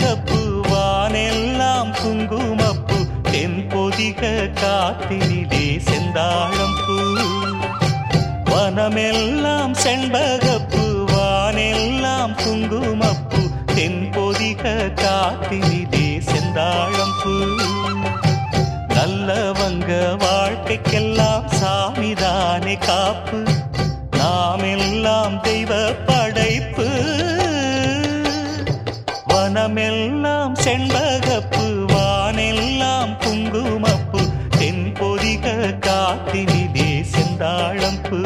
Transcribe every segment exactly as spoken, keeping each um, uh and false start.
செண்பகப்பூ வானெல்லாம் குங்குமப்பூ தென்பொதிக காத்தினிலே செந்தாழம்பூ வனமெல்லாம் செண்பகப்பூ வானெல்லாம் குங்குமப்பூ தென்பொதிக காத்தினிலே செந்தாழம்பூ நல்லவங்க வாழ்க்கைக்கெல்லாம் சாமிதானே காப்பு நாம் எல்லாம் தெய்வ படைப்பு வனமெல்லாம் செண்பகப்பூ வானெல்லாம் குங்குமப்பூ தென்பொதிக காத்தினிலே செந்தாழம்பூ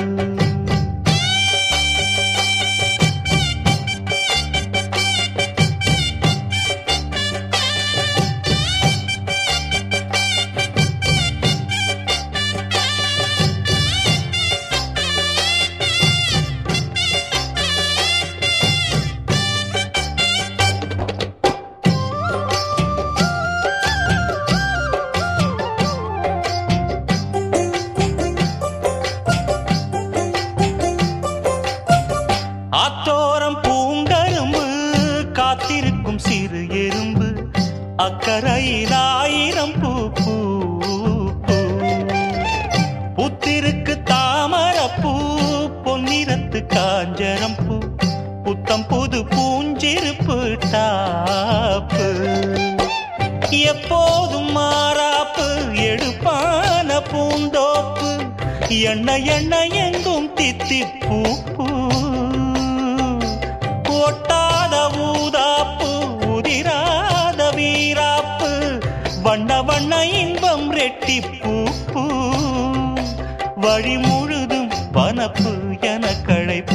ஆத்தோரம் பூங்கரும்பு காத்திருக்கும் சிறு எறும்பு அக்கரையில் ஆயிரம் பூ பூ புத்திருக்கு தாமரப்பூ பொன்னிறத்து காஞ்சரம் பூ புத்தம் புது பூஞ்சிருப்பு டாப்பு எப்போதும் மாறாப்பு எடுப்பான பூந்தோப்பு எண்ணெய் எண்ணெய் எங்கும் தித்திப்பூ பூ ஒட்டாத ஊதாப்பு உதிராத வீராப்பு வண்ண வண்ண இன்பம் ரெட்டிப்பூ பூ வழி முழுதும் வனப்பு என களைப்பு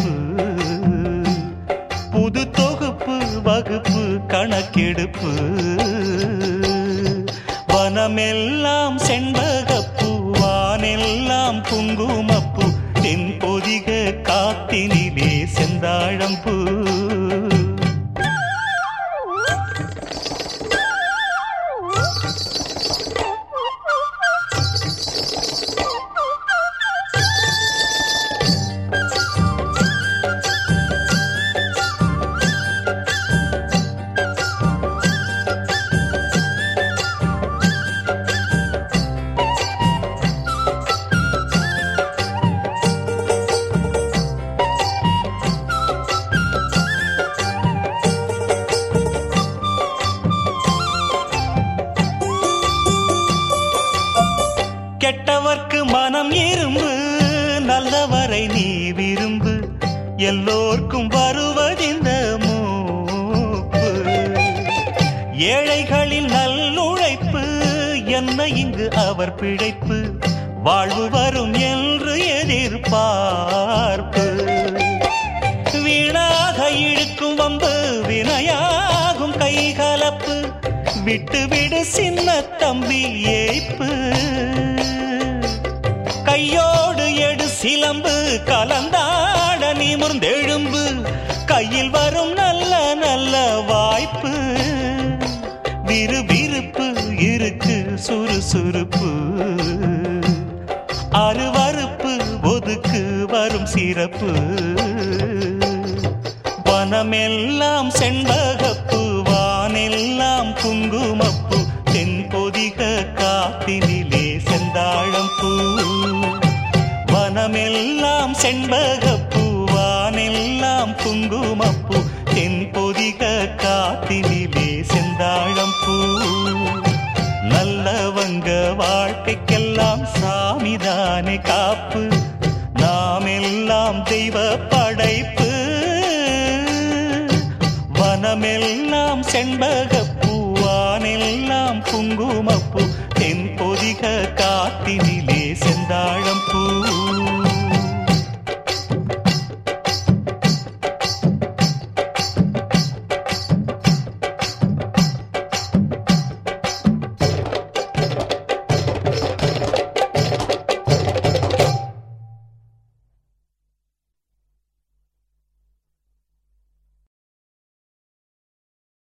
புது தொகுப்பு வகுப்பு கணக்கெடுப்பு வனமெல்லாம் செண்பகப்பூ வானெல்லாம் குங்குமப்பூ தென்பொதிக காத்தினிலே செந்தாழம்பூ கெட்டவர்க்கு மனம் இரும்பு நல்லவரை நீ விரும்பு எல்லோர்க்கும் வருவதிந்த மூப்பு ஏழைகளில் நல்லுழைப்பு என்ன இங்கு அவர் பிழைப்பு வாழ்வு வரும் என்று எதிர்பார்ப்பு வீணாக இழுக்கும் வம்பு வினையாகும் கைகலப்பு விட்டு விடு சின்ன தம்பி ஏய்ப்பு கையோடு எடு சிலம்பு கலந்தாட நிமிர்ந்தெழும்பு கையில் வரும் நல்ல நல்ல வாய்ப்பு விறுவிறுப்பு இருக்கு சுறுசுறுப்பு அருவறுப்பு ஒதுக்கு வரும் சிறப்பு வனமெல்லாம் செண்பகப்பூ வானெல்லாம் குங்குமப்பூ தென்பொதிக காத்தினிலே செந்தாழம்பூ வனமெல்லாம் செண்பகப்பூ வானெல்லாம் குங்குமப்பூ தென்பொதிக காத்தினிலே செந்தாழம்பூ நல்லவங்க வாழ்க்கைக்கெல்லாம் சாமிதானே காப்பு நாம் எல்லாம் தெய்வ படைப்பு வனமெல்லாம் செண்பகப்பூ வானெல்லாம் குங்குமப்பூ தென்பொதிக காத்தினிலே செந்தாழம்பூ